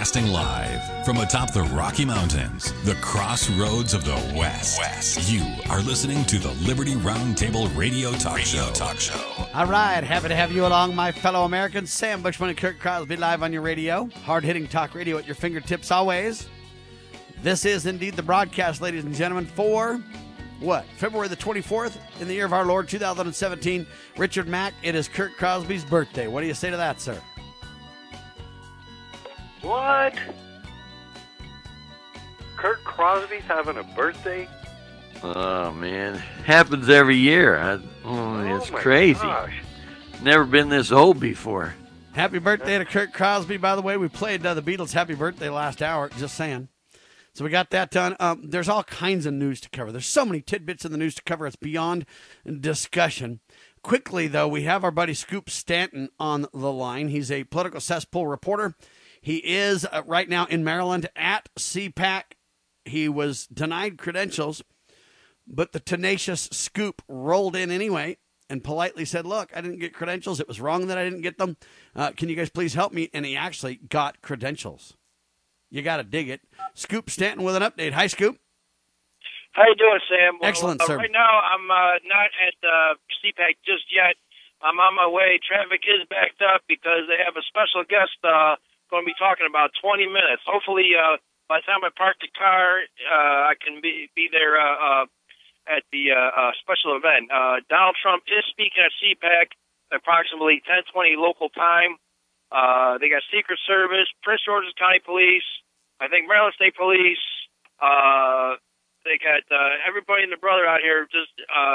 Broadcasting live from atop the Rocky Mountains, the crossroads of the West. You are listening to the Liberty Roundtable Radio Talk Show. All right, happy to have you along, my fellow Americans. Sam Bushman and Kurt Crosby live on your radio. Hard-hitting talk radio at your fingertips always. This is indeed the broadcast, ladies and gentlemen, for February the 24th in the year of our Lord 2017. Richard Mack, it is Kurt Crosby's birthday. What do you say to that, sir? What? Kurt Crosby's having a birthday? Oh, man. Happens every year. It's crazy. Gosh. Never been this old before. Happy birthday to Kurt Crosby. By the way, we played the Beatles' Happy Birthday last hour, just saying. So we got that done. There's all kinds of news to cover. There's so many tidbits in the news to cover. It's beyond discussion. Quickly, though, we have our buddy Scoop Stanton on the line. He's a political cesspool reporter. He is right now in Maryland at CPAC. He was denied credentials, but the tenacious Scoop rolled in anyway and politely said, look, I didn't get credentials. It was wrong that I didn't get them. Can you guys please help me? And he actually got credentials. You got to dig it. Scoop Stanton with an update. Hi, Scoop. How you doing, Sam? Well, Excellent, sir. Right now, I'm not at CPAC just yet. I'm on my way. Traffic is backed up because they have a special guest going to be talking about 20 minutes. Hopefully, by the time I park the car, I can be there at the special event. Donald Trump is speaking at CPAC at approximately 10:20 local time. They got Secret Service, Prince George's County Police, I think Maryland State Police. They got everybody and their brother out here just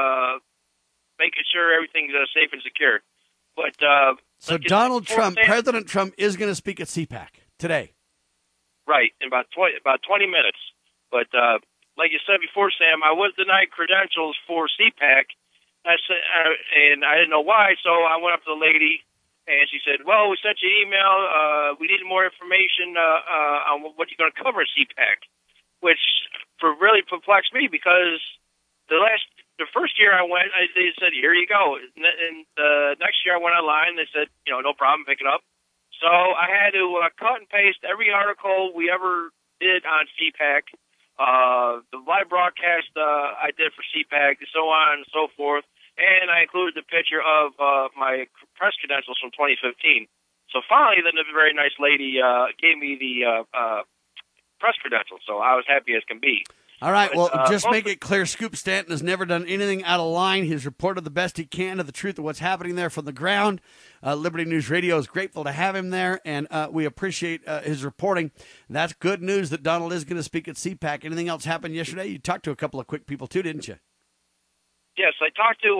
making sure everything's safe and secure. But so Donald Trump, President Trump, is going to speak at CPAC today. Right, in about 20 minutes. But like you said before, Sam, I was denied credentials for CPAC. I said, and I didn't know why, so I went up to the lady, and she said, well, we sent you an email. We needed more information on what you're going to cover at CPAC, which really perplexed me because the first year I went, they said, here you go. And the next year I went online, they said, no problem, pick it up. So I had to cut and paste every article we ever did on CPAC, the live broadcast I did for CPAC, so on and so forth. And I included the picture of my press credentials from 2015. So finally, then the very nice lady gave me the press credentials, so I was happy as can be. All right, well, just make it clear, Scoop Stanton has never done anything out of line. He's reported the best he can of the truth of what's happening there from the ground. Liberty News Radio is grateful to have him there, and we appreciate his reporting. That's good news that Donald is going to speak at CPAC. Anything else happened yesterday? You talked to a couple of quick people, too, didn't you? Yes, I talked to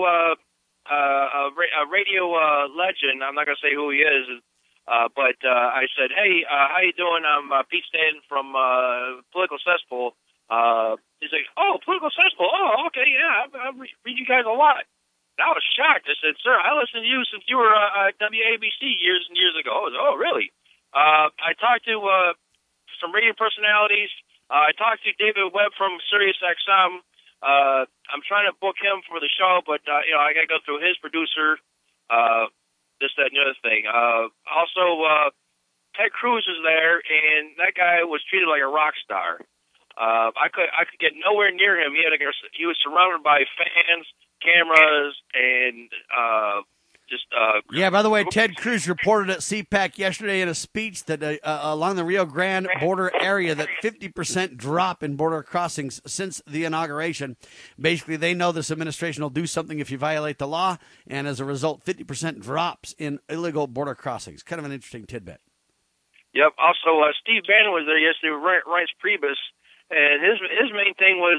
a radio legend. I'm not going to say who he is, but I said, hey, how you doing? I'm Pete Stanton from Political Cesspool. He's like, oh, Political Cesspool. Oh, okay, yeah, I read you guys a lot. And I was shocked. I said, sir, I listened to you since you were at WABC years and years ago. I was, oh, really? I talked to some radio personalities. I talked to David Webb from Sirius XM. I'm trying to book him for the show, but, I got to go through his producer, this, that, and the other thing. Also, Ted Cruz is there, and that guy was treated like a rock star. I could get nowhere near him. He was surrounded by fans, cameras, and Yeah, by the way, Ted Cruz reported at CPAC yesterday in a speech that along the Rio Grande border area that 50% drop in border crossings since the inauguration. Basically, they know this administration will do something if you violate the law, and as a result, 50% drops in illegal border crossings. Kind of an interesting tidbit. Yep. Also, Steve Bannon was there yesterday with Reince Priebus. And his main thing was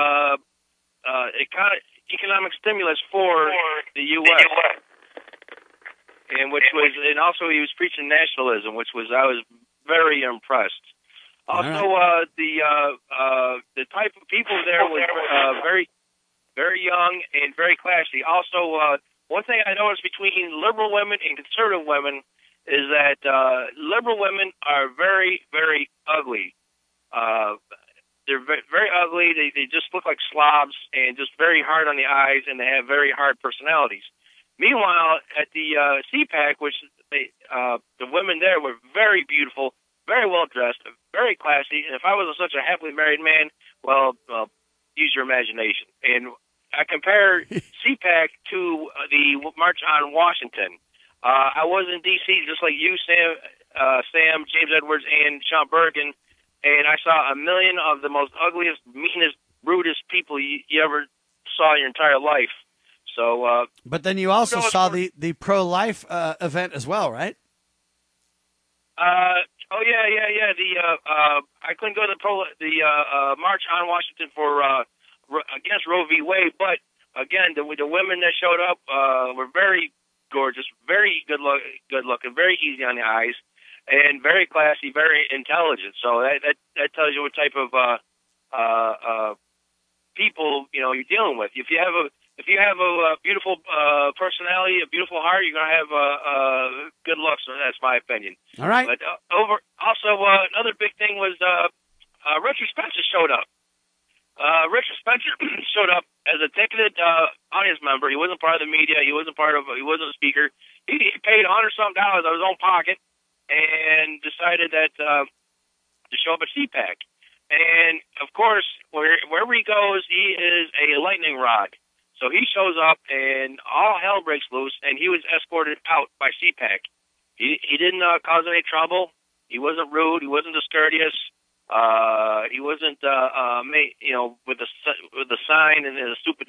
economic stimulus for the U.S. And also he was preaching nationalism, I was very impressed. Also, the type of people there was very, very young and very classy. Also, one thing I noticed between liberal women and conservative women is that liberal women are very, very ugly. They're very ugly. They just look like slobs and just very hard on the eyes, and they have very hard personalities. Meanwhile, at the CPAC, which the women there were very beautiful, very well dressed, very classy. And if I was such a happily married man, well, use your imagination. And I compare CPAC to the March on Washington. I was in D.C. just like you, Sam, James Edwards, and Sean Bergen, and I saw a million of the most ugliest, meanest, rudest people you ever saw in your entire life. So, but then you also saw the pro-life event as well, right? Oh yeah. I couldn't go to the March on Washington for against Roe v. Wade, but again, the women that showed up were very gorgeous, very good looking, very easy on the eyes, and very classy, very intelligent. So that tells you what type of people you're dealing with. If you have a beautiful personality, a beautiful heart, you're gonna have good looks. So that's my opinion. All right. But another big thing was Richard Spencer showed up. Richard Spencer showed up as a ticketed audience member. He wasn't part of the media. He wasn't a speaker. He paid $100-something out of his own pocket and decided that to show up at CPAC. And of course, wherever he goes, he is a lightning rod. So he shows up, and all hell breaks loose, and he was escorted out by CPAC. He didn't cause any trouble. He wasn't rude. He wasn't discourteous. He wasn't, with the sign and the stupid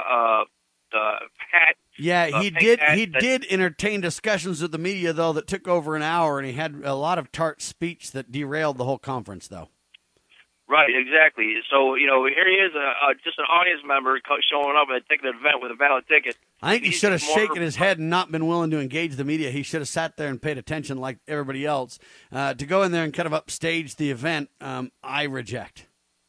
hat. Yeah, he did entertain discussions with the media though that took over an hour, and he had a lot of tart speech that derailed the whole conference, though. Right, exactly. So here he is, just an audience member showing up at a ticketed event with a valid ticket. I think he should have shaken his head and not been willing to engage the media. He should have sat there and paid attention like everybody else. To go in there and kind of upstage the event, I reject.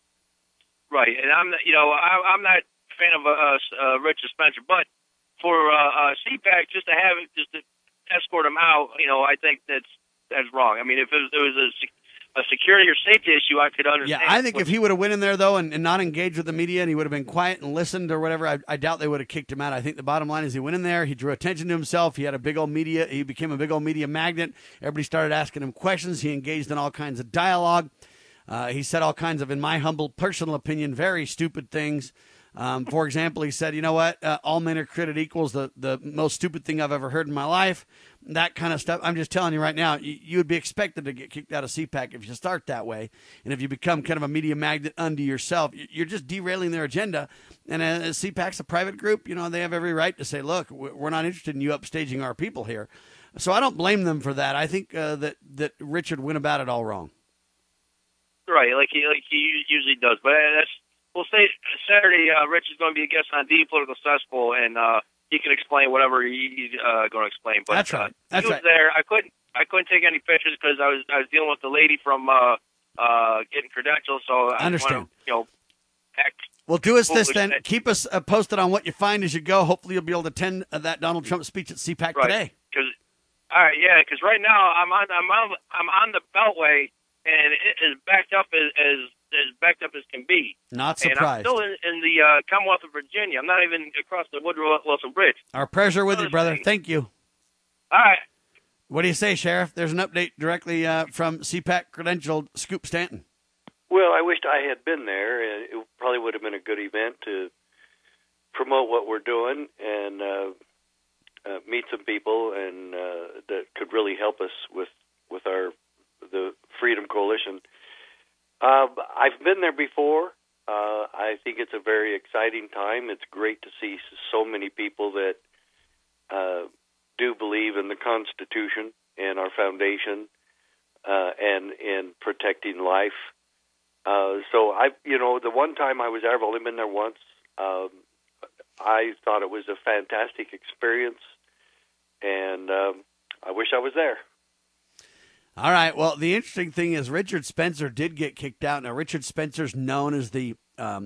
Right, and I'm not a fan of Richard Spencer, but for CPAC just to escort him out, I think that's wrong. I mean, if it was a security or safety issue, I could understand. Yeah, I think if he would have went in there, though, and not engaged with the media, and he would have been quiet and listened or whatever, I doubt they would have kicked him out. I think the bottom line is he went in there, he drew attention to himself, he had a big old media, he became a big old media magnet. Everybody started asking him questions. He engaged in all kinds of dialogue. He said all kinds of, in my humble personal opinion, very stupid things. For example, he said, you know what, all men are created equals, the most stupid thing I've ever heard in my life, that kind of stuff. I'm just telling you right now, you would be expected to get kicked out of CPAC if you start that way. And if you become kind of a media magnet unto yourself, you're just derailing their agenda. And CPAC's a private group, they have every right to say, look, we're not interested in you upstaging our people here. So I don't blame them for that. I think that Richard went about it all wrong. Right, like he usually does. But we'll say Saturday, Rich is going to be a guest on The Political Cesspool, and he can explain whatever he's going to explain. But that's right. He was there. I couldn't take any pictures because I was dealing with the lady from getting credentials. So I understand. Act. Well, do us this then. Keep us posted on what you find as you go. Hopefully, you'll be able to attend that Donald Trump speech at CPAC today. Because right now I'm on the Beltway, and it is backed up as backed up as can be. Not surprised. And I'm still in the Commonwealth of Virginia. I'm not even across the Woodrow Wilson Bridge. Our pleasure with you, brother. Thank you. All right. What do you say, Sheriff? There's an update directly from CPAC credentialed Scoop Stanton. Well, I wished I had been there. It probably would have been a good event to promote what we're doing and meet some people and that could really help us with the Freedom Coalition. I've been there before. I think it's a very exciting time. It's great to see so many people that do believe in the Constitution and our foundation and in protecting life. So the one time I was there, I've only been there once. I thought it was a fantastic experience, and I wish I was there. All right. Well, the interesting thing is Richard Spencer did get kicked out. Now, Richard Spencer's known as the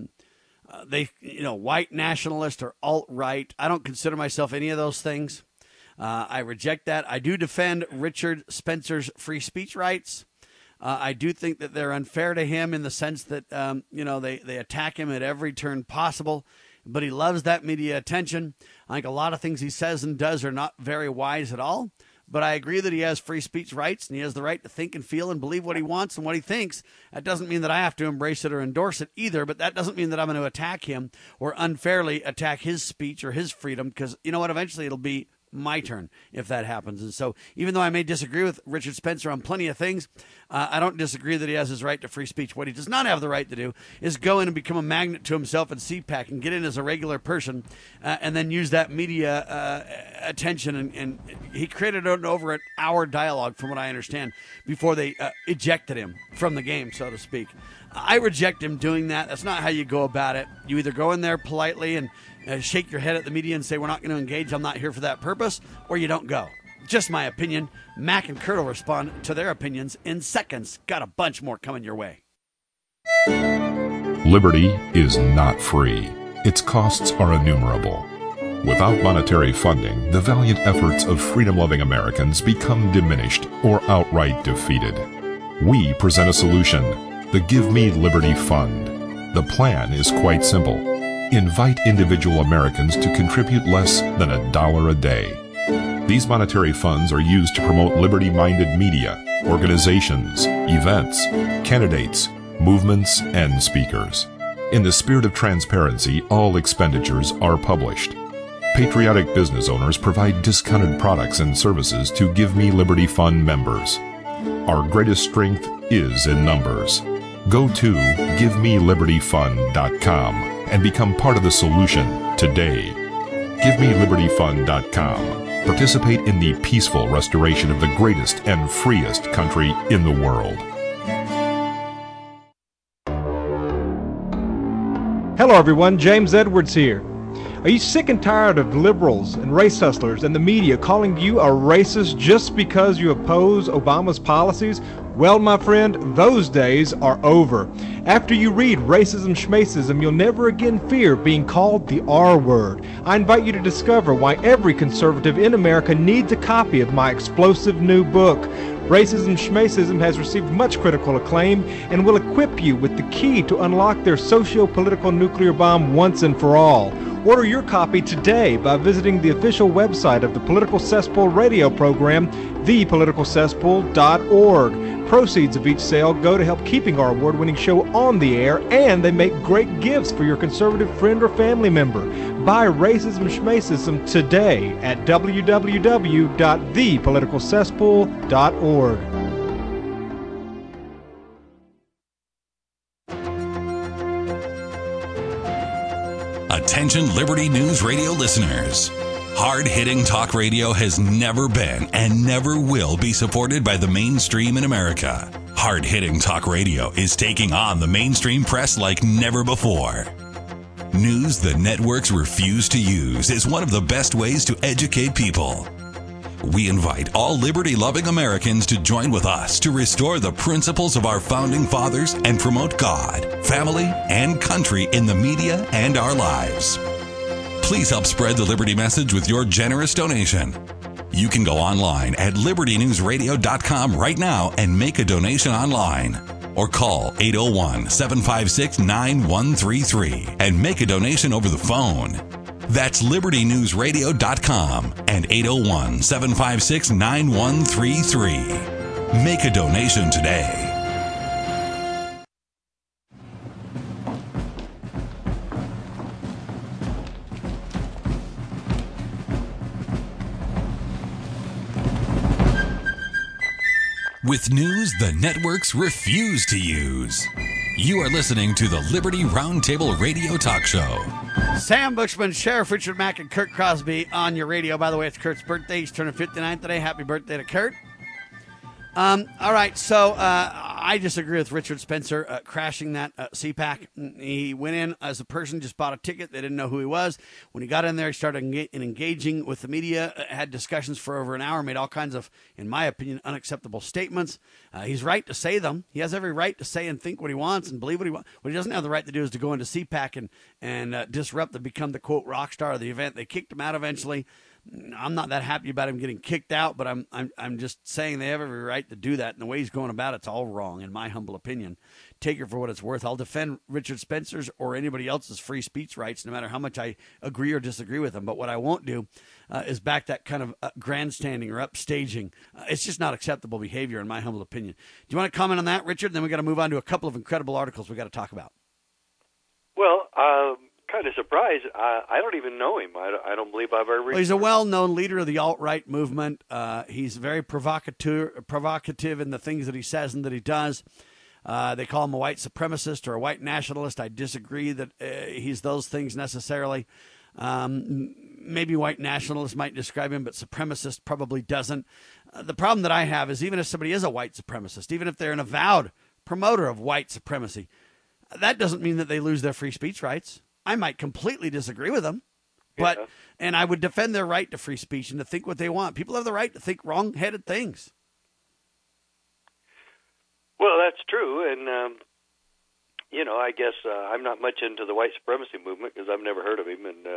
white nationalist or alt-right. I don't consider myself any of those things. I reject that. I do defend Richard Spencer's free speech rights. I do think that they're unfair to him in the sense that, they attack him at every turn possible, but he loves that media attention. I think a lot of things he says and does are not very wise at all. but I agree that he has free speech rights and he has the right to think and feel and believe what he wants and what he thinks. That doesn't mean that I have to embrace it or endorse it either, but that doesn't mean that I'm going to attack him or unfairly attack his speech or his freedom, because you know what? Eventually it'll be my turn if that happens. And so even though I may disagree with Richard Spencer on plenty of things, I don't disagree that he has his right to free speech. What he does not have the right to do is go in and become a magnet to himself in CPAC and get in as a regular person and then use that media attention. And he created an over an hour dialogue, from what I understand, before they ejected him from the game, so to speak. I reject him doing that. That's not how you go about it. You either go in there politely and shake your head at the media and say, we're not going to engage, I'm not here for that purpose, or you don't go. Just my opinion. Mac and Kurt will respond to their opinions in seconds. Got a bunch more coming your way. Liberty is not free. Its costs are innumerable. Without monetary funding, the valiant efforts of freedom-loving Americans become diminished or outright defeated. We present a solution, the Give Me Liberty Fund. The plan is quite simple. Invite individual Americans to contribute less than $1 a day. These monetary funds are used to promote liberty-minded media, organizations, events, candidates, movements, and speakers. In the spirit of transparency, all expenditures are published. Patriotic business owners provide discounted products and services to Give Me Liberty Fund members. Our greatest strength is in numbers. Go to GiveMeLibertyFund.com and become part of the solution today. GiveMeLibertyFund.com. Participate in the peaceful restoration of the greatest and freest country in the world. Hello everyone, James Edwards here. Are you sick and tired of liberals and race hustlers and the media calling you a racist just because you oppose Obama's policies? Well, my friend, those days are over. After you read Racism Schmacism, you'll never again fear being called the R word. I invite you to discover why every conservative in America needs a copy of my explosive new book. Racism Schmacism has received much critical acclaim and will equip you with the key to unlock their socio-political nuclear bomb once and for all. Order your copy today by visiting the official website of the Political Cesspool radio program, thepoliticalcesspool.org. Proceeds of each sale go to help keeping our award-winning show on the air, and they make great gifts for your conservative friend or family member. Buy Racism Schmacism today at www.thepoliticalcesspool.org. Attention Liberty News Radio listeners. Hard-hitting talk radio has never been and never will be supported by the mainstream in America. Hard-hitting talk radio is taking on the mainstream press like never before. News the networks refuse to use is one of the best ways to educate people. We invite all liberty-loving Americans to join with us to restore the principles of our founding fathers and promote God, family, and country in the media and our lives. Please help spread the Liberty message with your generous donation. You can go online at libertynewsradio.com right now and make a donation online. Or call 801-756-9133 and make a donation over the phone. That's libertynewsradio.com and 801-756-9133. Make a donation today. With news the networks refuse to use. You are listening to the Liberty Roundtable Radio Talk Show. Sam Bushman, Sheriff Richard Mack, and Kurt Crosby on your radio. By the way, it's Kurt's birthday. He's turning 59 today. Happy birthday to Kurt. All right, so I disagree with Richard Spencer crashing that CPAC. He went in as a person, just bought a ticket. They didn't know who he was. When he got in there, he started engaging with the media, had discussions for over an hour, made all kinds of, in my opinion, unacceptable statements. He's right to say them. He has every right to say and think what he wants and believe what he wants. What he doesn't have the right to do is to go into CPAC and disrupt and become the, quote, rock star of the event. They kicked him out eventually. I'm not that happy about him getting kicked out, but I'm just saying they have every right to do that, and the way he's going about it's all wrong, in my humble opinion. Take it for what it's worth. I'll defend Richard Spencer's or anybody else's free speech rights, no matter how much I agree or disagree with them. But what I won't do is back that kind of grandstanding or upstaging. It's just not acceptable behavior, in my humble opinion. Do you want to comment on that, Richard? Then we got to move on to a couple of incredible articles we got to talk about. Well, kind of surprised. I don't even know him. I don't believe I've ever. Well, he's a well-known leader of the alt-right movement. He's very provocative in the things that he says and that he does. They call him a white supremacist or a white nationalist. I disagree that he's those things necessarily. Maybe white nationalist might describe him, but supremacist probably doesn't. The problem that I have is even if somebody is a white supremacist, even if they're an avowed promoter of white supremacy, that doesn't mean that they lose their free speech rights. I might completely disagree with them, but and I would defend their right to free speech and to think what they want. People have the right to think wrong-headed things. Well, that's true, and I guess I'm not much into the white supremacy movement because I've never heard of him, and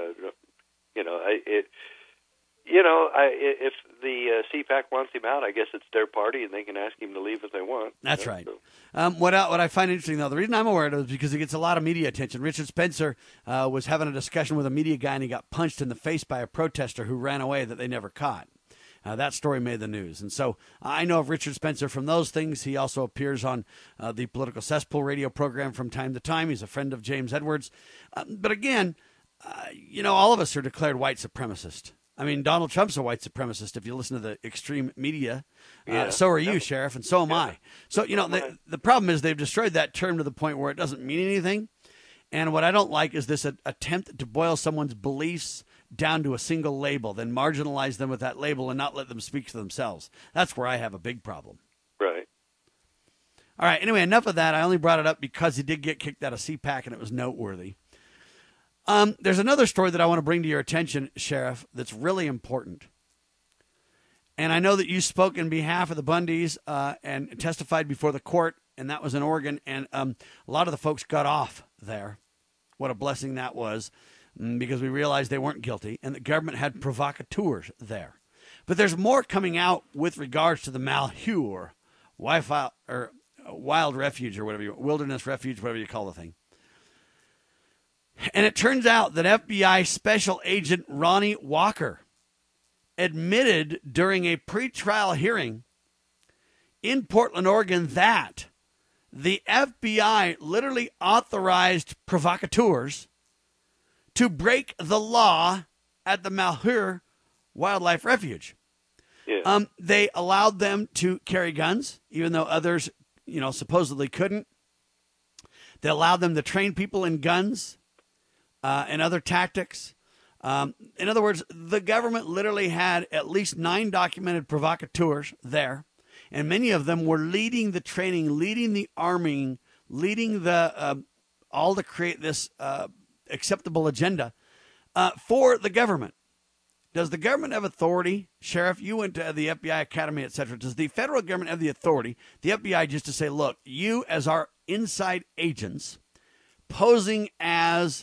if the CPAC wants him out, I guess it's their party, and they can ask him to leave if they want. That's right. So. What I find interesting, though, the reason I'm aware of it is because he gets a lot of media attention. Richard Spencer was having a discussion with a media guy, and he got punched in the face by a protester who ran away that they never caught. That story made the news. And so I know of Richard Spencer from those things. He also appears on the Political Cesspool radio program from time to time. He's a friend of James Edwards. But again, all of us are declared white supremacist. I mean, Donald Trump's a white supremacist if you listen to the extreme media. So are you, Sheriff, and so am I. So, the problem is they've destroyed that term to the point where it doesn't mean anything. And what I don't like is this attempt to boil someone's beliefs down to a single label, then marginalize them with that label and not let them speak for themselves. That's where I have a big problem. Right. All right, anyway, enough of that. I only brought it up because he did get kicked out of CPAC, and it was noteworthy. There's another story that I want to bring to your attention, Sheriff, that's really important. And I know that you spoke in behalf of the Bundys and testified before the court, and that was in Oregon, and a lot of the folks got off there. What a blessing that was, because we realized they weren't guilty, and the government had provocateurs there. But there's more coming out with regards to the Malheur, wild refuge, or whatever wilderness refuge, whatever you call the thing. And it turns out that FBI Special Agent Ronnie Walker admitted during a pretrial hearing in Portland, Oregon, that the FBI literally authorized provocateurs to break the law at the Malheur Wildlife Refuge. Yeah. They allowed them to carry guns, even though others, supposedly couldn't. They allowed them to train people in guns and other tactics. In other words, the government literally had at least 9 documented provocateurs there, and many of them were leading the training, leading the arming, leading the all to create this acceptable agenda for the government. Does the government have authority, Sheriff? You went to the FBI Academy, etc. Does the federal government have the authority, the FBI, just to say, look, you as our inside agents, posing as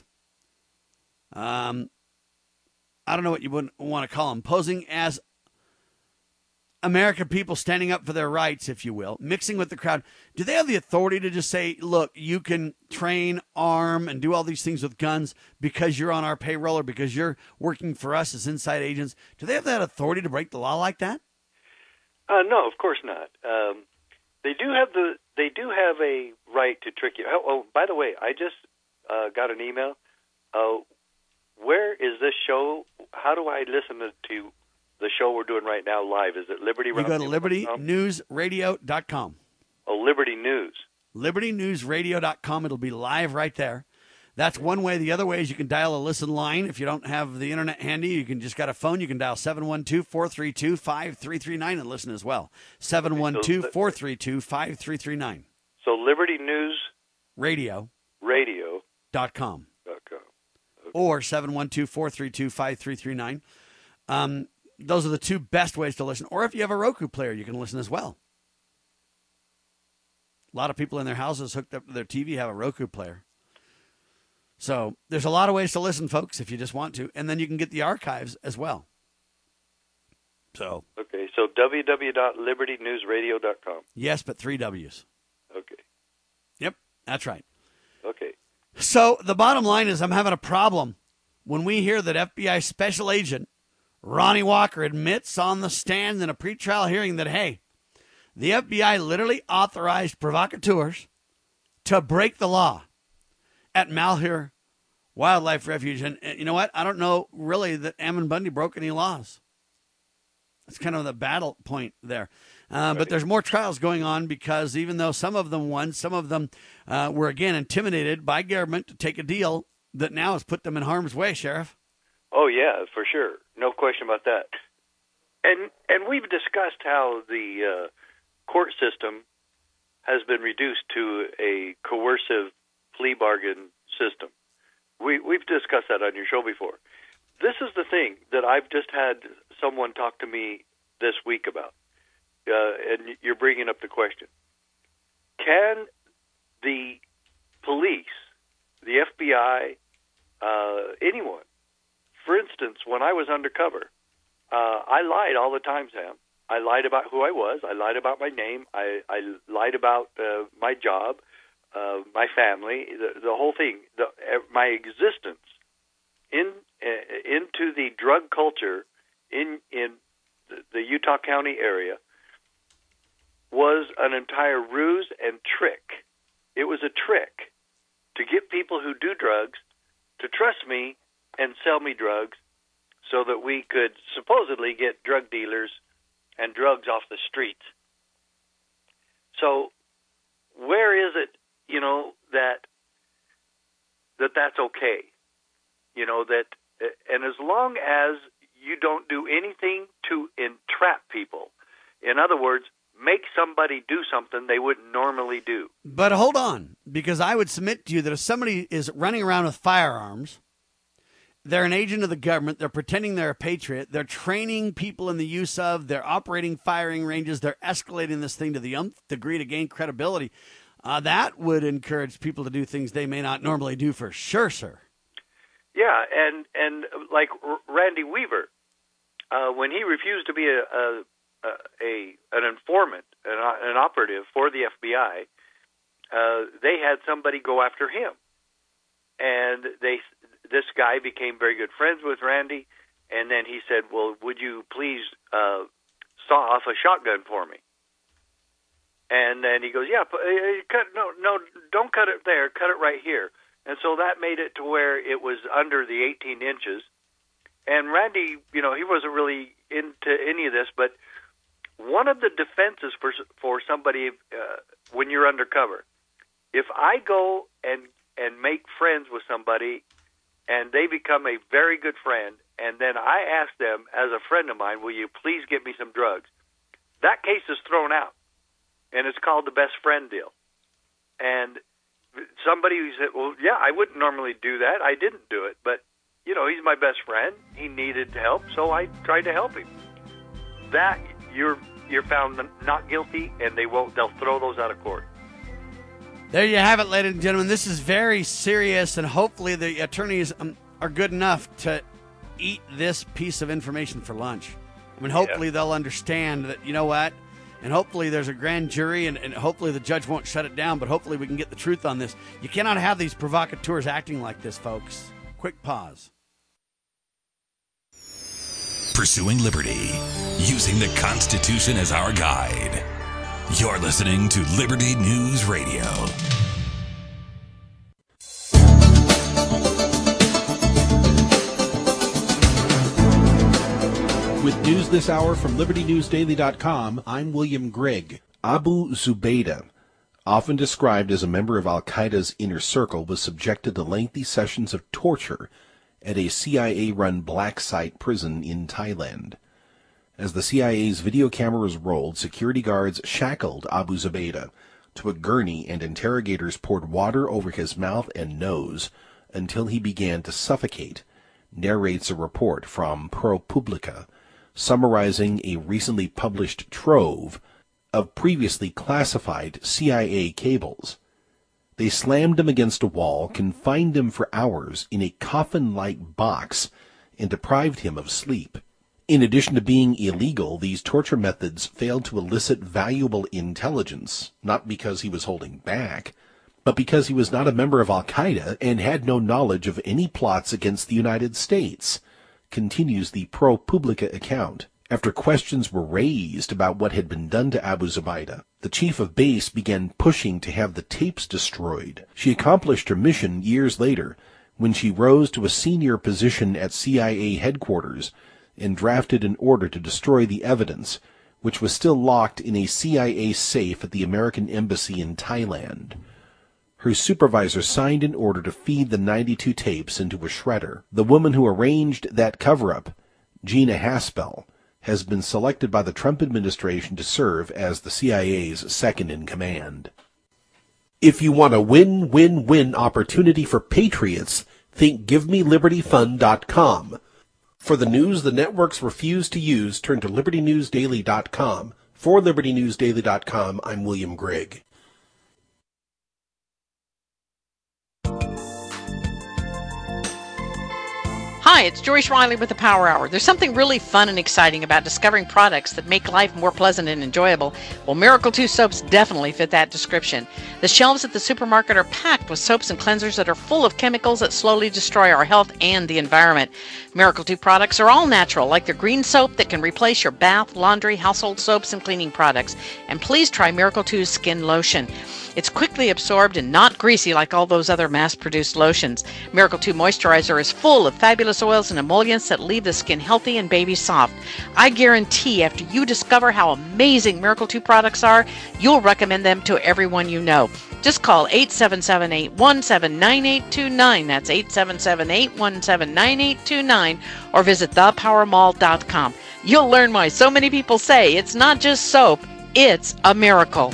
I don't know what you would want to call them, posing as American people standing up for their rights, if you will, mixing with the crowd. Do they have the authority to just say, look, you can train, arm, and do all these things with guns because you're on our payroll or because you're working for us as inside agents? Do they have that authority to break the law like that? No, of course not. They do have a right to trick you. Oh, by the way, I just got an email. Where is this show? How do I listen to the show we're doing right now live? Is it Liberty Radio? You go to LibertyNewsRadio.com. Oh, Liberty News. LibertyNewsRadio.com. It'll be live right there. That's one way. The other way is you can dial a listen line. If you don't have the internet handy, you can just got a phone. You can dial 712-432-5339 and listen as well. 712-432-5339. So Liberty News Radio.com. Or 712-432-5339. Those are the two best ways to listen. Or if you have a Roku player, you can listen as well. A lot of people in their houses hooked up to their TV have a Roku player. So there's a lot of ways to listen, folks, if you just want to. And then you can get the archives as well. So Okay, so www.libertynewsradio.com. yes, but 3 W's. Okay. Yep, that's right. Okay. So the bottom line is I'm having a problem when we hear that FBI Special Agent Ronnie Walker admits on the stand in a pretrial hearing that, hey, the FBI literally authorized provocateurs to break the law at Malheur Wildlife Refuge. And you know what? I don't know really that Ammon Bundy broke any laws. That's kind of the battle point there. But there's more trials going on because even though some of them won, some of them were, again, intimidated by government to take a deal that now has put them in harm's way, Sheriff. Oh, yeah, for sure. No question about that. And we've discussed how the court system has been reduced to a coercive plea bargain system. We've discussed that on your show before. This is the thing that I've just had someone talk to me this week about, and you're bringing up the question. Can the police, the FBI, anyone, for instance, when I was undercover, I lied all the time, Sam. I lied about who I was. I lied about my name. I lied about my job, my family, the whole thing, my existence into the drug culture in the Utah County area was an entire ruse and trick. It was a trick to get people who do drugs to trust me and sell me drugs so that we could supposedly get drug dealers and drugs off the streets. So where is it, that's okay? And as long as you don't do anything to entrap people, in other words, make somebody do something they wouldn't normally do. But hold on, because I would submit to you that if somebody is running around with firearms, they're an agent of the government, they're pretending they're a patriot, they're training people in the use of, they're operating firing ranges, they're escalating this thing to the nth degree to gain credibility, that would encourage people to do things they may not normally do, for sure, sir. Yeah, and like Randy Weaver, when he refused to be an informant, an operative for the FBI, they had somebody go after him, and this guy became very good friends with Randy, and then he said, "Well, would you please saw off a shotgun for me?" And then he goes, "Yeah, no, don't cut it there, cut it right here." And so that made it to where it was under the 18 inches. And Randy, he wasn't really into any of this, but one of the defenses for somebody when you're undercover, if I go and make friends with somebody and they become a very good friend, and then I ask them as a friend of mine, will you please get me some drugs? That case is thrown out, and it's called the best friend deal. And somebody who said, well, yeah, I wouldn't normally do that. I didn't do it, but, he's my best friend. He needed help, so I tried to help him. That, you're found not guilty, and they'll throw those out of court. There you have it, ladies and gentlemen. This is very serious, and hopefully the attorneys are good enough to eat this piece of information for lunch. I mean, hopefully they'll understand that, you know what, and hopefully there's a grand jury, and hopefully the judge won't shut it down, but hopefully we can get the truth on this. You cannot have these provocateurs acting like this, folks. Quick pause. Pursuing liberty, using the Constitution as our guide. You're listening to Liberty News Radio. With news this hour from LibertyNewsDaily.com, I'm William Grigg. Abu Zubaydah, often described as a member of Al-Qaeda's inner circle, was subjected to lengthy sessions of torture at a CIA-run black site prison in Thailand. As the CIA's video cameras rolled, security guards shackled Abu Zubaydah to a gurney and interrogators poured water over his mouth and nose until he began to suffocate, narrates a report from ProPublica, summarizing a recently published trove of previously classified CIA cables. They slammed him against a wall, confined him for hours in a coffin-like box, and deprived him of sleep. In addition to being illegal, these torture methods failed to elicit valuable intelligence, not because he was holding back, but because he was not a member of Al-Qaeda and had no knowledge of any plots against the United States, continues the ProPublica account. After questions were raised about what had been done to Abu Zubaydah, the chief of base began pushing to have the tapes destroyed. She accomplished her mission years later when she rose to a senior position at CIA headquarters and drafted an order to destroy the evidence, which was still locked in a CIA safe at the American Embassy in Thailand. Her supervisor signed an order to feed the 92 tapes into a shredder. The woman who arranged that cover-up, Gina Haspel, has been selected by the Trump administration to serve as the CIA's second-in-command. If you want a win-win-win opportunity for patriots, think GiveMeLibertyFund.com. For the news the networks refuse to use, turn to LibertyNewsDaily.com. For LibertyNewsDaily.com, I'm William Grigg. Hi, it's Joyce Riley with the Power Hour. There's something really fun and exciting about discovering products that make life more pleasant and enjoyable. Well, Miracle 2 soaps definitely fit that description. The shelves at the supermarket are packed with soaps and cleansers that are full of chemicals that slowly destroy our health and the environment. Miracle 2 products are all natural, like their green soap that can replace your bath, laundry, household soaps, and cleaning products. And please try Miracle 2's skin lotion. It's quickly absorbed and not greasy like all those other mass-produced lotions. Miracle 2 Moisturizer is full of fabulous oils and emollients that leave the skin healthy and baby soft. I guarantee after you discover how amazing Miracle 2 products are, you'll recommend them to everyone you know. Just call 877-817-9829. That's 877-817-9829. Or visit thepowermall.com. You'll learn why so many people say it's not just soap, it's a miracle.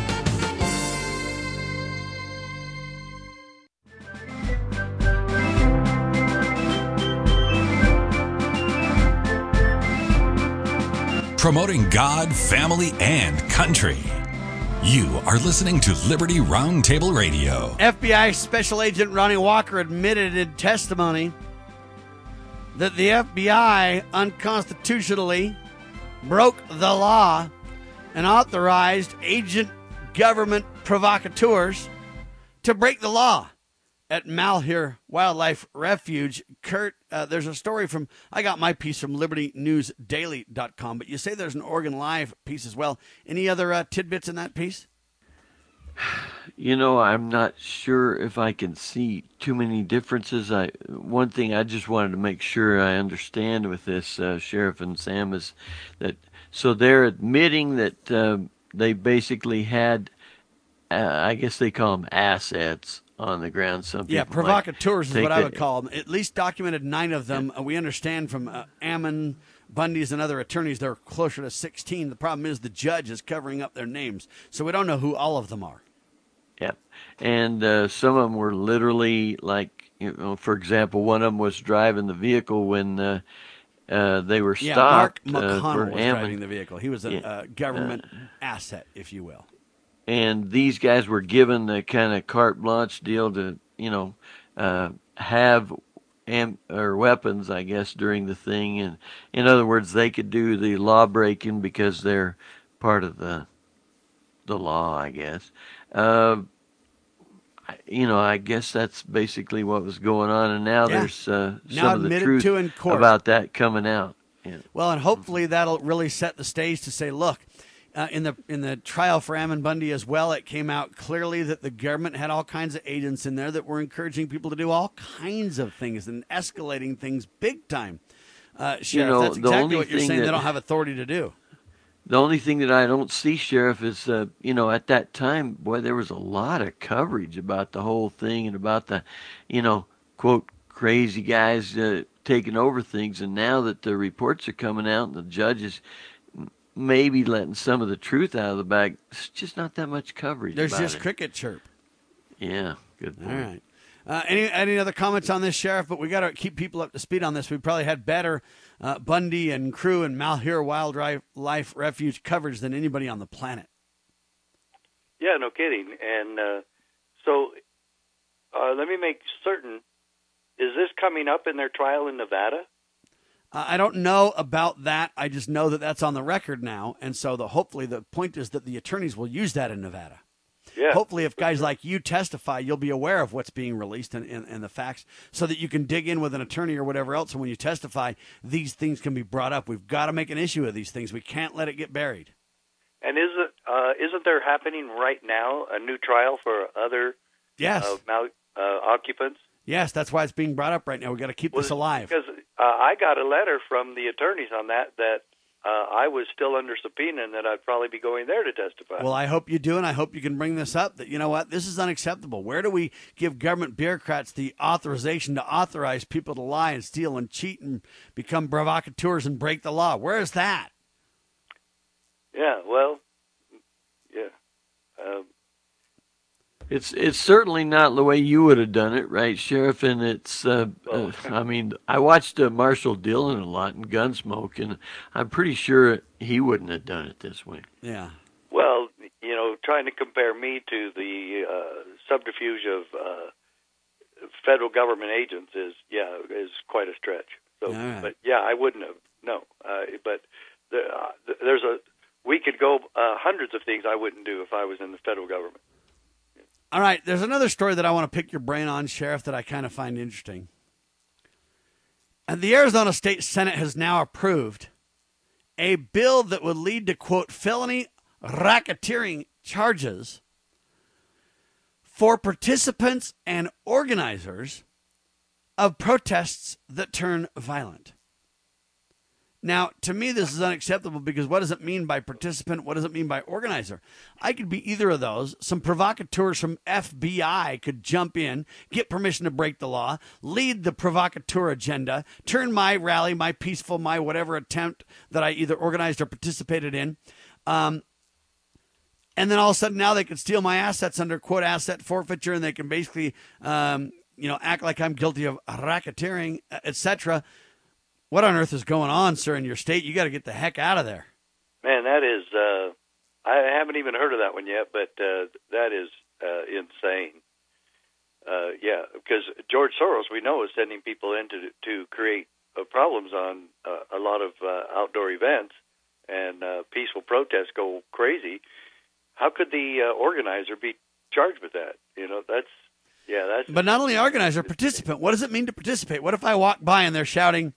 Promoting God, family, and country. You are listening to Liberty Roundtable Radio. FBI Special Agent Ronnie Walker admitted in testimony that the FBI unconstitutionally broke the law and authorized agent government provocateurs to break the law at Malheur Wildlife Refuge. Kurt, there's a story from, I got my piece from LibertyNewsDaily.com, but you say there's an Oregon Live piece as well. Any other tidbits in that piece? You know, I'm not sure if I can see too many differences. One thing I just wanted to make sure I understand with this, Sheriff and Sam, is that, so they're admitting that they basically had, I guess they call them assets on the ground. Some people provocateurs is what I would call them. At least documented 9 of them. Yeah. We understand from Ammon, Bundy's, and other attorneys they're closer to 16. The problem is the judge is covering up their names, so we don't know who all of them are. Yeah, and some of them were literally like, you know, for example, one of them was driving the vehicle when they were stopped. Mark McConnell for was Ammon. driving the vehicle. He was a government asset, if you will. And these guys were given the kind of carte blanche deal to, you know, have weapons, I guess, during the thing. And in other words, they could do the law breaking because they're part of the law, I guess. You know, I guess that's basically what was going on. And now there's some of the truth about that coming out. Yeah. Well, and hopefully that'll really set the stage to say, look, in the trial for Ammon Bundy as well, it came out clearly that the government had all kinds of agents in there that were encouraging people to do all kinds of things and escalating things big time. Sheriff, you know, that's exactly what you're saying they don't have authority to do. The only thing that I don't see, Sheriff, is, you know, at that time, boy, there was a lot of coverage about the whole thing and about the, you know, quote, crazy guys taking over things. And now that the reports are coming out and the judges maybe letting some of the truth out of the bag, it's just not that much coverage. There's about just it. cricket chirp. Yeah, good point. All right. Any other comments on this, Sheriff? But we got to keep people up to speed on this. We probably had better Bundy and crew and Malheur Wildlife Refuge coverage than anybody on the planet. Yeah, no kidding. And so let me make certain, is this coming up in their trial in Nevada? I don't know about that. I just know that that's on the record now. And so hopefully the point is that the attorneys will use that in Nevada. Yeah. Hopefully if guys like you testify, you'll be aware of what's being released and the facts so that you can dig in with an attorney or whatever else. And when you testify, these things can be brought up. We've got to make an issue of these things. We can't let it get buried. And isn't there happening right now a new trial for other occupants? Yes, that's why it's being brought up right now. We've got to keep this alive. Because I got a letter from the attorneys on that I was still under subpoena and that I'd probably be going there to testify. Well, I hope you do, and I hope you can bring this up, that, you know what, this is unacceptable. Where do we give government bureaucrats the authorization to authorize people to lie and steal and cheat and become provocateurs and break the law? Where is that? Yeah, well, yeah. It's certainly not the way you would have done it, right, Sheriff? And it's, I mean, I watched Marshall Dillon a lot in Gunsmoke, and I'm pretty sure he wouldn't have done it this way. Yeah. Well, you know, trying to compare me to the subterfuge of federal government agents is quite a stretch. So, right. But yeah, I wouldn't have. No, but we could go hundreds of things I wouldn't do if I was in the federal government. All right, there's another story that I want to pick your brain on, Sheriff, that I kind of find interesting. And the Arizona State Senate has now approved a bill that would lead to, quote, felony racketeering charges for participants and organizers of protests that turn violent. Now, to me, this is unacceptable because what does it mean by participant? What does it mean by organizer? I could be either of those. Some provocateurs from FBI could jump in, get permission to break the law, lead the provocateur agenda, turn my rally, my peaceful, my whatever attempt that I either organized or participated in. And then all of a sudden now they can steal my assets under, quote, asset forfeiture, and they can basically, act like I'm guilty of racketeering, etc. What on earth is going on, sir, in your state? You got to get the heck out of there. Man, that is, I haven't even heard of that one yet, but that is insane. Yeah, because George Soros, we know, is sending people in to create problems on a lot of outdoor events, and peaceful protests go crazy. How could the organizer be charged with that? You know, that's. But not only organizer, participant. What does it mean to participate? What if I walk by and they're shouting,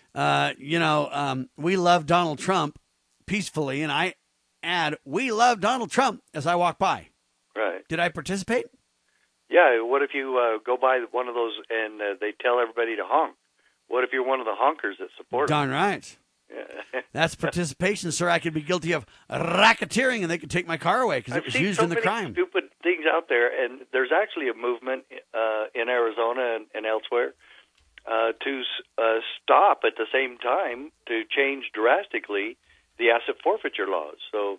we love Donald Trump peacefully, and I add, we love Donald Trump as I walk by. Right. Did I participate? Yeah. What if you go by one of those and they tell everybody to honk? What if you're one of the honkers that support Darn right. Yeah. That's participation, sir. I could be guilty of racketeering, and they could take my car away because it was used in the crime. I've seen so many stupid things out there, and there's actually a movement in Arizona and elsewhere to stop at the same time to change drastically the asset forfeiture laws. So,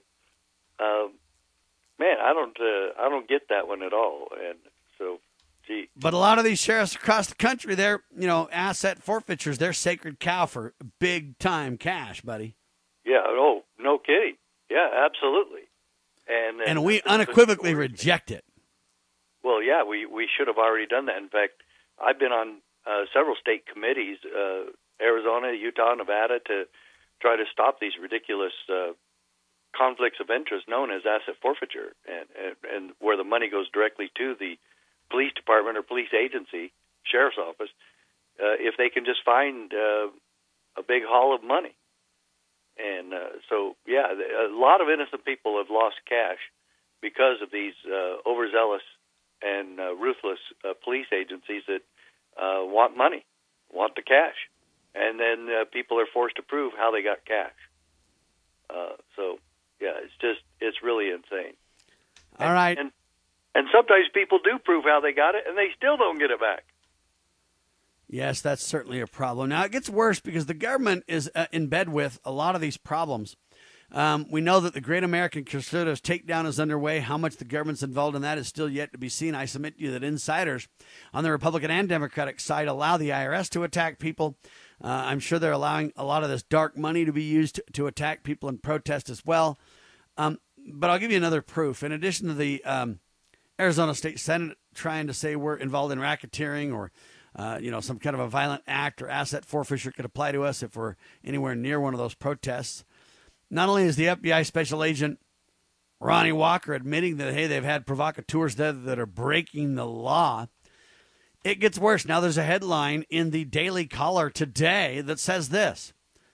man, I don't get that one at all. And so, gee. But a lot of these sheriffs across the country, they're asset forfeitures. They're sacred cow for big time cash, buddy. Yeah. Oh, no kidding. Yeah, absolutely. And we unequivocally reject it. Well, yeah, we should have already done that. In fact, I've been on several state committees, Arizona, Utah, Nevada, to try to stop these ridiculous conflicts of interest known as asset forfeiture, and where the money goes directly to the police department or police agency, sheriff's office, if they can just find a big haul of money. And so, yeah, a lot of innocent people have lost cash because of these overzealous and ruthless police agencies that want money, want the cash. And then people are forced to prove how they got cash. So, yeah, it's really insane. All right. And sometimes people do prove how they got it, and they still don't get it back. Yes, that's certainly a problem. Now, it gets worse because the government is in bed with a lot of these problems. We know that the Great American Crusaders takedown is underway. How much the government's involved in that is still yet to be seen. I submit to you that insiders on the Republican and Democratic side allow the IRS to attack people. I'm sure they're allowing a lot of this dark money to be used to attack people in protest as well. But I'll give you another proof. In addition to the Arizona State Senate trying to say we're involved in racketeering or some kind of a violent act or asset forfeiture could apply to us if we're anywhere near one of those protests. Not only is the FBI Special Agent Ronnie Walker admitting that, hey, they've had provocateurs there that are breaking the law, it gets worse. Now there's a headline in the Daily Caller today that says this: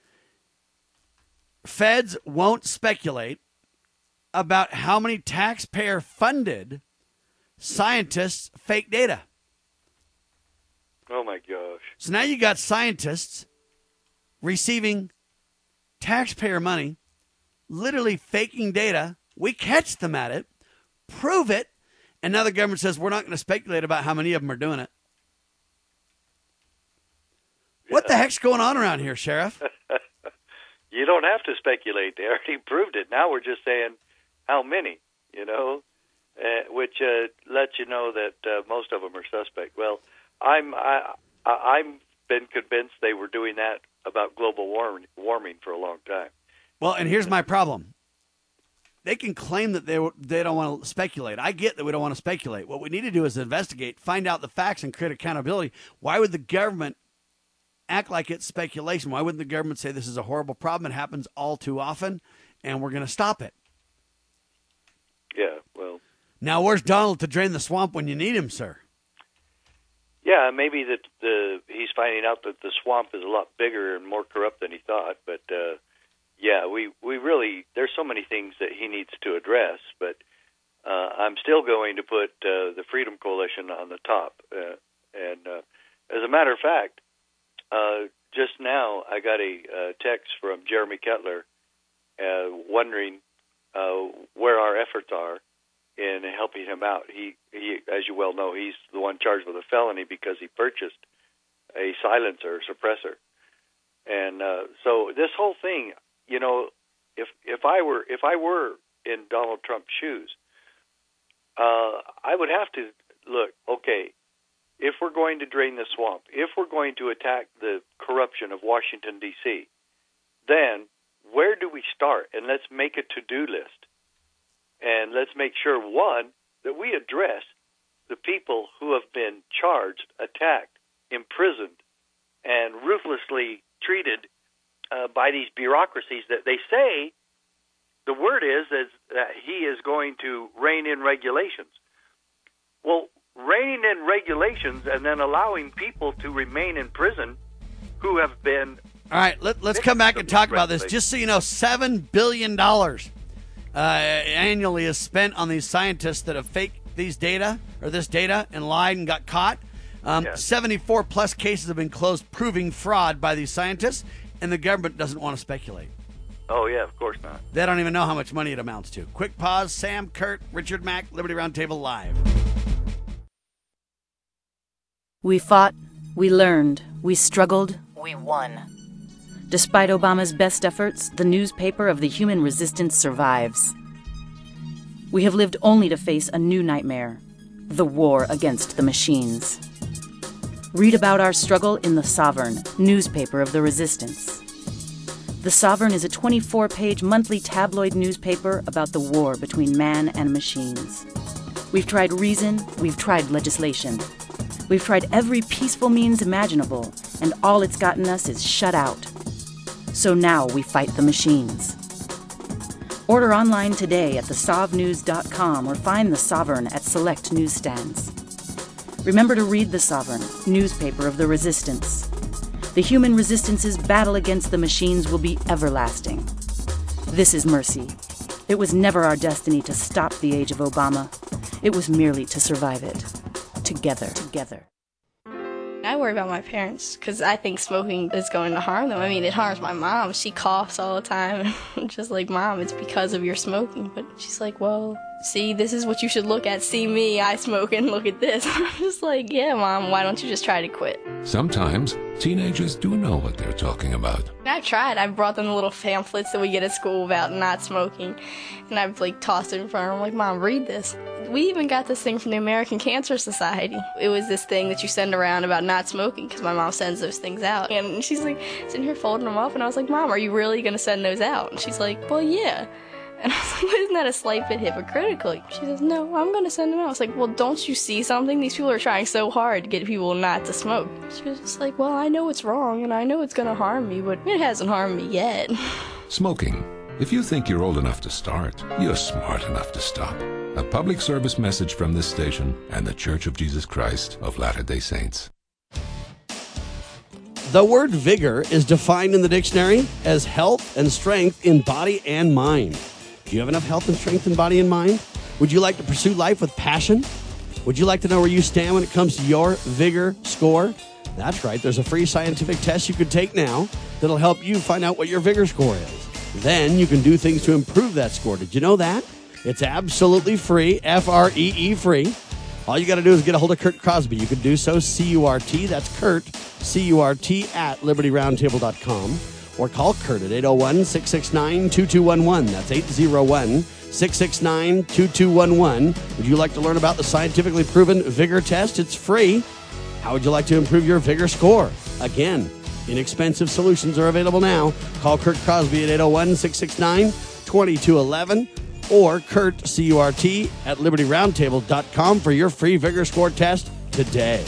Feds won't speculate about how many taxpayer-funded scientists fake data. Oh, my gosh. So now you got scientists receiving taxpayer money, literally faking data. We catch them at it, prove it, and now the government says we're not going to speculate about how many of them are doing it. Yeah. What the heck's going on around here, Sheriff? You don't have to speculate. They already proved it. Now we're just saying how many, which lets you know that most of them are suspect. Well, I've been convinced they were doing that about global warming for a long time. Well, and here's my problem. They can claim that they don't want to speculate. I get that we don't want to speculate. What we need to do is investigate, find out the facts, and create accountability. Why would the government act like it's speculation? Why wouldn't the government say this is a horrible problem? It happens all too often, and we're going to stop it. Yeah, well. Now, where's Donald to drain the swamp when you need him, sir? Yeah, maybe that he's finding out that the swamp is a lot bigger and more corrupt than he thought. But, yeah, we really, there's so many things that he needs to address. But I'm still going to put the Freedom Coalition on the top. And as a matter of fact, just now I got a text from Jeremy Kettler wondering where our efforts are in helping him out. He, as you well know, he's the one charged with a felony because he purchased a silencer, suppressor. And so this whole thing, if I were in Donald Trump's shoes, I would have to look, okay, if we're going to drain the swamp, if we're going to attack the corruption of Washington, D.C., then where do we start? And let's make a to-do list. And let's make sure, one, that we address the people who have been charged, attacked, imprisoned, and ruthlessly treated by these bureaucracies that they say the word is that he is going to rein in regulations. Well, reining in regulations and then allowing people to remain in prison who have been... All right, let's come back and talk about this. Just so you know, $7 billion annually is spent on these scientists that have faked this data and lied and got caught. 74 plus cases have been closed proving fraud by these scientists, and the government doesn't want to speculate. Oh, yeah, of course not. They don't even know how much money it amounts to. Quick pause. Sam, Kurt, Richard Mack, Liberty Roundtable Live. We fought, we learned, we struggled, we won. Despite Obama's best efforts, the newspaper of the human resistance survives. We have lived only to face a new nightmare, the war against the machines. Read about our struggle in The Sovereign, newspaper of the resistance. The Sovereign is a 24-page monthly tabloid newspaper about the war between man and machines. We've tried reason, we've tried legislation. We've tried every peaceful means imaginable, and all it's gotten us is shut out. So now we fight the machines. Order online today at thesovnews.com or find The Sovereign at select newsstands. Remember to read The Sovereign, newspaper of the resistance. The human resistance's battle against the machines will be everlasting. This is mercy. It was never our destiny to stop the age of Obama. It was merely to survive it. Together. I worry about my parents because I think smoking is going to harm them. I mean, it harms my mom. She coughs all the time. I'm just like, Mom, it's because of your smoking. But she's like, well, see, this is what you should look at. See me, I smoke, and look at this. I'm just like, yeah, Mom, why don't you just try to quit? Sometimes teenagers do know what they're talking about. I've tried. I've brought them the little pamphlets that we get at school about not smoking. And I've, tossed it in front of them. I'm like, Mom, read this. We even got this thing from the American Cancer Society. It was this thing that you send around about not smoking because my mom sends those things out. And she's sitting here folding them up. And I was like, Mom, are you really going to send those out? And she's like, well, yeah. And I was like, well, isn't that a slight bit hypocritical? She says, no, I'm going to send them out. I was like, well, don't you see something? These people are trying so hard to get people not to smoke. She was just like, well, I know it's wrong, and I know it's going to harm me, but it hasn't harmed me yet. Smoking. If you think you're old enough to start, you're smart enough to stop. A public service message from this station and the Church of Jesus Christ of Latter-day Saints. The word vigor is defined in the dictionary as health and strength in body and mind. Do you have enough health and strength in body and mind? Would you like to pursue life with passion? Would you like to know where you stand when it comes to your vigor score? That's right. There's a free scientific test you can take now that'll help you find out what your vigor score is. Then you can do things to improve that score. Did you know that? It's absolutely free, Free free. All you got to do is get a hold of Kurt Crosby. You can do so, C-U-R-T, that's Kurt, C-U-R-T, at LibertyRoundtable.com. Or call Kurt at 801-669-2211. That's 801-669-2211. Would you like to learn about the scientifically proven vigor test? It's free. How would you like to improve your vigor score? Again, inexpensive solutions are available now. Call Kurt Crosby at 801-669-2211. Or Kurt, C-U-R-T, at LibertyRoundtable.com for your free vigor score test today.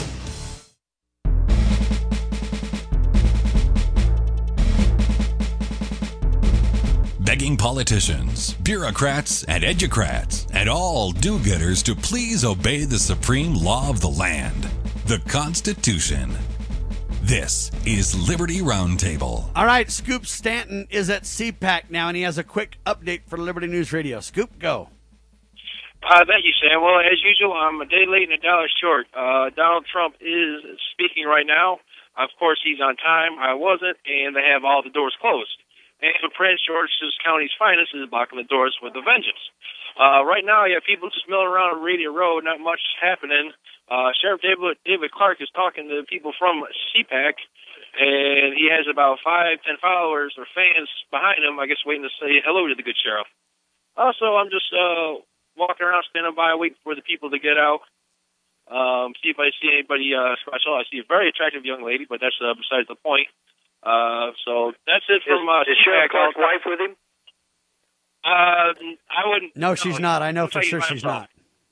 Begging politicians, bureaucrats, and educrats, and all do-gooders to please obey the supreme law of the land, the Constitution. This is Liberty Roundtable. All right, Scoop Stanton is at CPAC now, and he has a quick update for Liberty News Radio. Scoop, go. Thank you, Sam. Well, as usual, I'm a day late and a dollar short. Donald Trump is speaking right now. Of course, he's on time. I wasn't, and they have all the doors closed. And Prince George's County's finest is blocking the doors with a vengeance. Right now, you have people just milling around Radio Row, not much happening. Sheriff David Clark is talking to people from CPAC, and he has about 5-10 followers or fans behind him, I guess, waiting to say hello to the good sheriff. Also, I'm just walking around, standing by, waiting for the people to get out. See if I see anybody special. I see a very attractive young lady, but that's besides the point. So that's it from is Sheriff Clark's wife with him? I wouldn't. No, she's not. I know for sure she's not.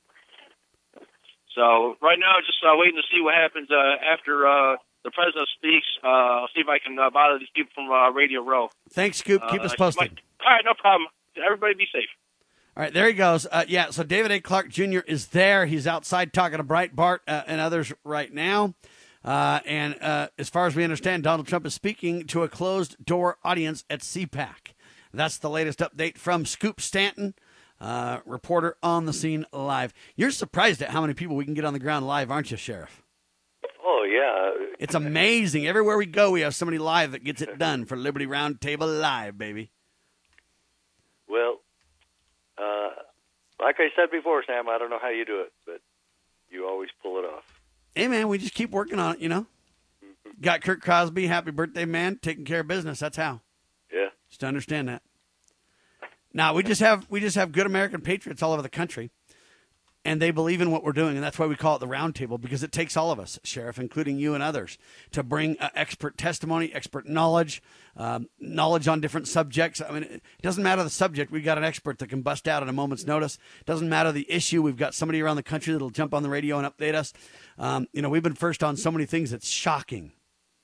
So right now, just waiting to see what happens after the president speaks. I'll see if I can bother these people from Radio Row. Thanks, Scoop. Keep us posted. All right, no problem. Everybody be safe. All right, there he goes. So David A. Clark Jr. is there. He's outside talking to Breitbart and others right now. And as far as we understand, Donald Trump is speaking to a closed-door audience at CPAC. That's the latest update from Scoop Stanton, reporter on the scene live. You're surprised at how many people we can get on the ground live, aren't you, Sheriff? Oh, yeah. It's amazing. Everywhere we go, we have somebody live that gets it done for Liberty Roundtable Live, baby. Well, like I said before, Sam, I don't know how you do it, but you always pull it off. Hey, man, we just keep working on it, you know. Got Kurt Crosby, happy birthday, man, taking care of business. That's how. Yeah. Just to understand that. Now, we just have good American patriots all over the country, and they believe in what we're doing, and that's why we call it the Round Table, because it takes all of us, Sheriff, including you and others, to bring expert testimony, expert knowledge, knowledge on different subjects. I mean, it doesn't matter the subject. We've got an expert that can bust out at a moment's notice. It doesn't matter the issue. We've got somebody around the country that'll jump on the radio and update us. We've been first on so many things that's shocking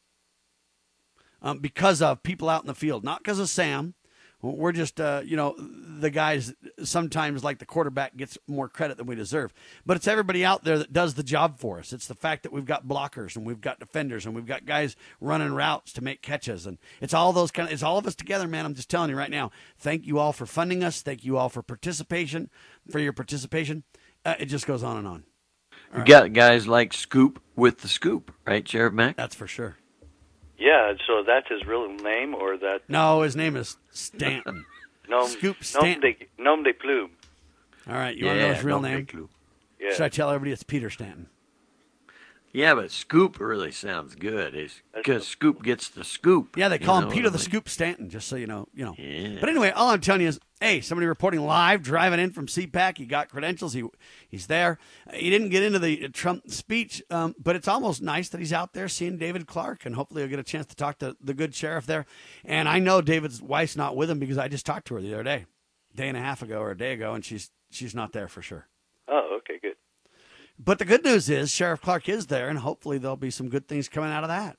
because of people out in the field, not because of Sam. We're just, the guys sometimes, like the quarterback, gets more credit than we deserve. But it's everybody out there that does the job for us. It's the fact that we've got blockers and we've got defenders and we've got guys running routes to make catches. And it's all those it's all of us together, man. I'm just telling you right now. Thank you all for funding us. Thank you all for your participation. It just goes on and on. You got guys like Scoop with the scoop, right, Sheriff Mack? That's for sure. Yeah, so that's his real name, or that? No, his name is Stanton. Scoop Stanton. Nom de plume. All right, you want to know his real name? Yeah. Should I tell everybody it's Peter Stanton? Yeah, but Scoop really sounds good. Because Scoop gets the scoop. Yeah, they call him Peter the Scoop Stanton, just so you know. Yeah. But anyway, all I'm telling you is, hey, somebody reporting live, driving in from CPAC. He got credentials. He's there. He didn't get into the Trump speech, but it's almost nice that he's out there seeing David Clark, and hopefully he'll get a chance to talk to the good sheriff there. And I know David's wife's not with him because I just talked to her the other day. day and a half ago or a day ago, and she's not there for sure. Oh, okay, good. But the good news is Sheriff Clark is there, and hopefully there'll be some good things coming out of that.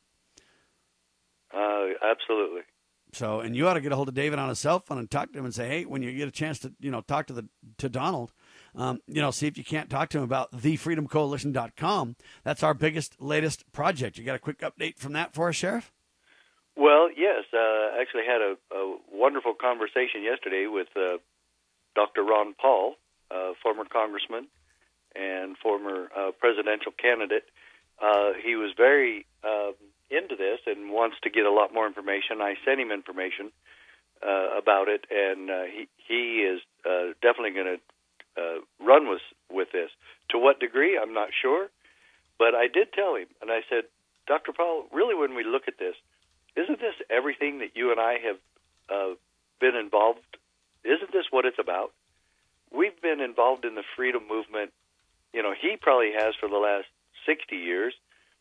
Absolutely. So, and you ought to get a hold of David on his cell phone and talk to him and say, hey, when you get a chance to, talk to Donald, see if you can't talk to him about thefreedomcoalition.com. That's our latest project. You got a quick update from that for us, Sheriff? Well, yes. Actually had a wonderful conversation yesterday with Dr. Ron Paul, former congressman and former presidential candidate. He was very into this and wants to get a lot more information. I sent him information about it, and he is definitely going to run with this. To what degree, I'm not sure, but I did tell him, and I said, Dr. Paul, really when we look at this, isn't this everything that you and I have been involved? Isn't this what it's about? We've been involved in the freedom movement. He probably has for the last 60 years,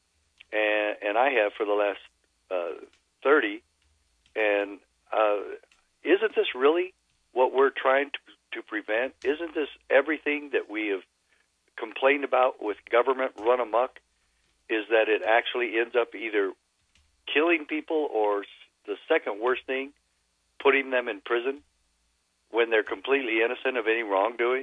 and I have for the last 30. And isn't this really what we're trying to prevent? Isn't this everything that we have complained about with government run amok? Is that it actually ends up either killing people or, the second worst thing, putting them in prison when they're completely innocent of any wrongdoing?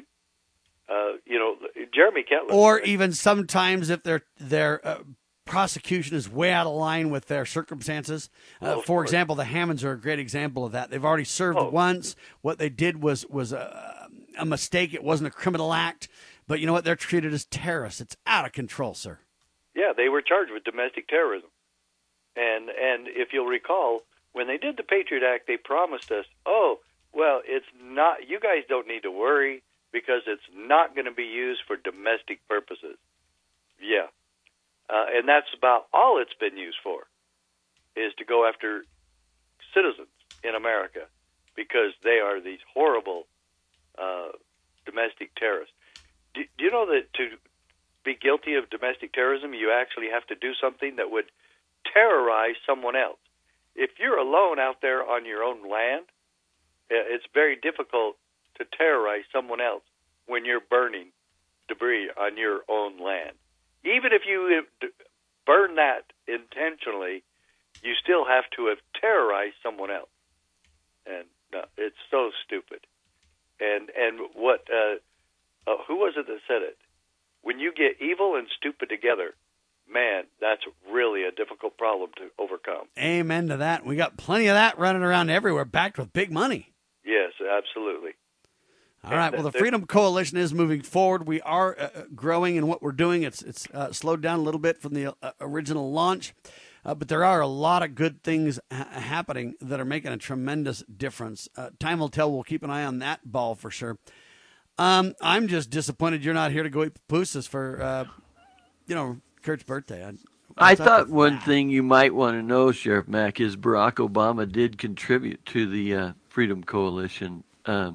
Jeremy Kettler. Or even sometimes if their prosecution is way out of line with their circumstances. For example, the Hammonds are a great example of that. They've already served once. What they did was a mistake. It wasn't a criminal act. But you know what? They're treated as terrorists. It's out of control, sir. Yeah, they were charged with domestic terrorism. And if you'll recall, when they did the Patriot Act, they promised us, it's not, you guys don't need to worry because it's not going to be used for domestic purposes. Yeah. And that's about all it's been used for, is to go after citizens in America because they are these horrible domestic terrorists. Do you know that to be guilty of domestic terrorism, you actually have to do something that would terrorize someone else? If you're alone out there on your own land, it's very difficult to terrorize someone else when you're burning debris on your own land. Even if you burn that intentionally, you still have to have terrorized someone else. And it's so stupid. And what who was it that said it? When you get evil and stupid together, man, that's really a difficult problem to overcome. Amen to that. We got plenty of that running around everywhere, backed with big money. Yes, absolutely. All right. Well, the Freedom Coalition is moving forward. We are growing in what we're doing. It's slowed down a little bit from the original launch, but there are a lot of good things happening that are making a tremendous difference. Time will tell. We'll keep an eye on that ball for sure. I'm just disappointed you're not here to go eat pupusas for, Kurt's birthday. I thought one thing you might want to know, Sheriff Mack, is Barack Obama did contribute to the Freedom Coalition at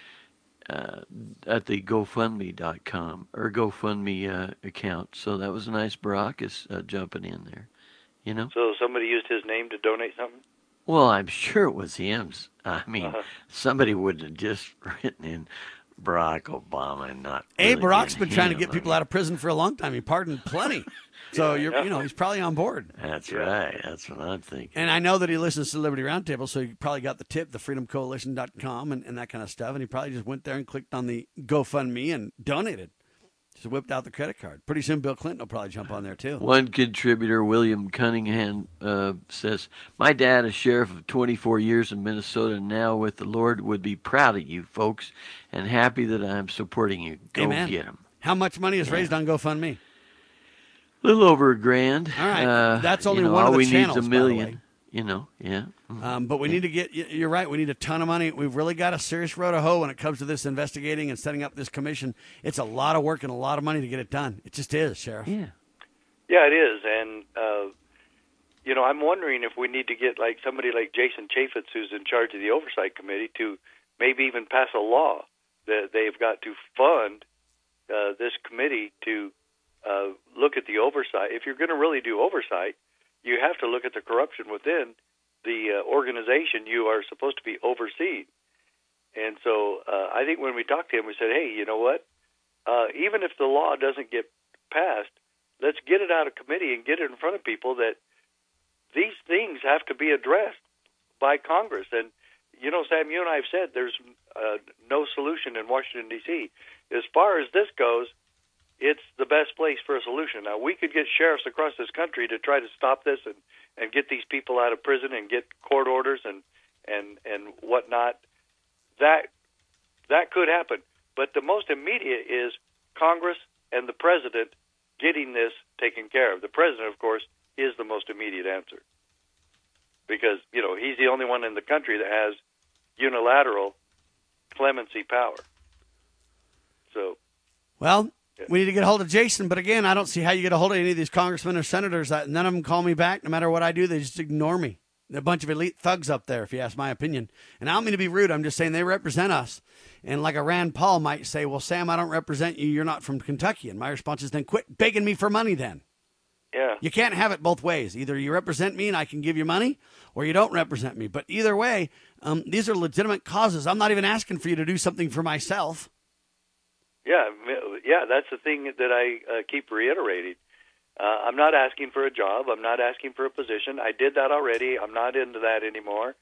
the GoFundMe.com or GoFundMe account. So that was nice. Barack is jumping in there, So somebody used his name to donate something? Well, I'm sure it was him. I mean, somebody would have just written in Barack Obama and not. Hey, Barack's been trying to get people out of prison for a long time. He pardoned plenty. So he's probably on board. That's right. That's what I'm thinking. And I know that he listens to Liberty Roundtable, so he probably got the tip, thefreedomcoalition.com and that kind of stuff. And he probably just went there and clicked on the GoFundMe and donated. Just whipped out the credit card. Pretty soon Bill Clinton will probably jump on there too. One contributor, William Cunningham, says, my dad, a sheriff of 24 years in Minnesota, now with the Lord, would be proud of you folks and happy that I'm supporting you. Go Amen. Get him. How much money is raised on GoFundMe? A little over $1,000. All right. That's only one of the channels, all we need is $1 million. Yeah. But we need to get, you're right, we need a ton of money. We've really got a serious road to hoe when it comes to this investigating and setting up this commission. It's a lot of work and a lot of money to get it done. It just is, Sheriff. Yeah. Yeah, it is. And, I'm wondering if we need to get somebody like Jason Chaffetz, who's in charge of the Oversight Committee, to maybe even pass a law that they've got to fund this committee to look at the oversight. If you're going to really do oversight, you have to look at the corruption within the organization you are supposed to be overseeing. And so I think when we talked to him, we said, hey, you know what? Even if the law doesn't get passed, let's get it out of committee and get it in front of people that these things have to be addressed by Congress. And, you know, Sam, you and I have said there's no solution in Washington, D.C. As far as this goes, it's the best place for a solution. Now, we could get sheriffs across this country to try to stop this and get these people out of prison and get court orders and whatnot. That could happen. But the most immediate is Congress and the president getting this taken care of. The president, of course, is the most immediate answer because, you know, he's the only one in the country that has unilateral clemency power. So, well, we need to get a hold of Jason, but again, I don't see how you get a hold of any of these congressmen or senators. None of them call me back. No matter what I do, they just ignore me. They're a bunch of elite thugs up there, if you ask my opinion. And I don't mean to be rude. I'm just saying they represent us. And like a Rand Paul might say, well, Sam, I don't represent you. You're not from Kentucky. And my response is, then quit begging me for money then. Yeah. You can't have it both ways. Either you represent me and I can give you money, or you don't represent me. But either way, these are legitimate causes. I'm not even asking for you to do something for myself. Yeah, that's the thing that I keep reiterating. I'm not asking for a job. I'm not asking for a position. I did that already. I'm not into that anymore.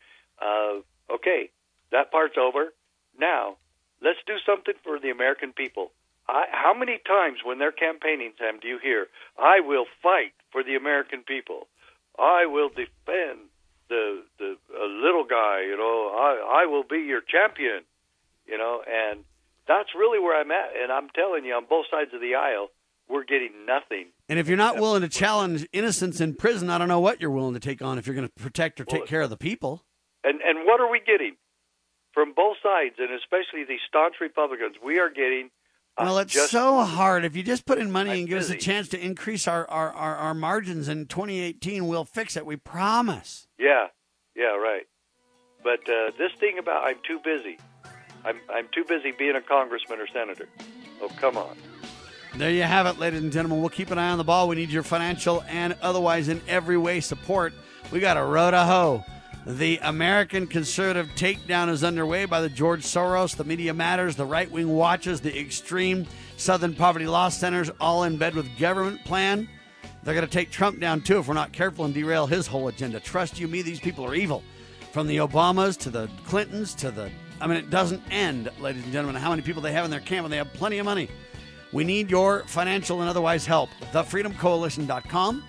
Okay, that part's over. Now, let's do something for the American people. How many times when they're campaigning, Sam, do you hear, I will fight for the American people. I will defend the little guy, you know, I will be your champion, you know, and that's really where I'm at. And I'm telling you, on both sides of the aisle, we're getting nothing. And if you're not willing to challenge innocents in prison, I don't know what you're willing to take on if you're going to protect or take care of the people. And what are we getting from both sides, and especially these staunch Republicans? We are getting... Well, it's so hard. If you just put in money and give us a chance to increase our margins in 2018, we'll fix it. We promise. Yeah, right. But this thing about I'm too busy. I'm too busy being a congressman or senator. Oh, come on. There you have it, ladies and gentlemen. We'll keep an eye on the ball. We need your financial and otherwise in every way support. We got a row to hoe. The American conservative takedown is underway by the George Soros, the Media Matters, the right-wing watches, the extreme Southern Poverty Law Centers, all in bed with government plan. They're going to take Trump down, too, if we're not careful and derail his whole agenda. Trust you me, these people are evil. From the Obamas to the Clintons to the... I mean, it doesn't end, ladies and gentlemen, how many people they have in their camp, and they have plenty of money. We need your financial and otherwise help. TheFreedomCoalition.com.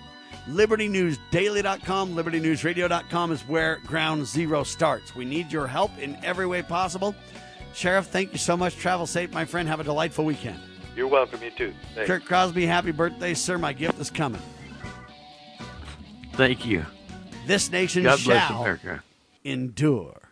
LibertyNewsDaily.com, LibertyNewsRadio.com is where Ground Zero starts. We need your help in every way possible. Sheriff, thank you so much. Travel safe, my friend. Have a delightful weekend. You're welcome. You too. Thanks. Kirk Crosby, happy birthday, sir. My gift is coming. Thank you. This nation God bless shall America. endure.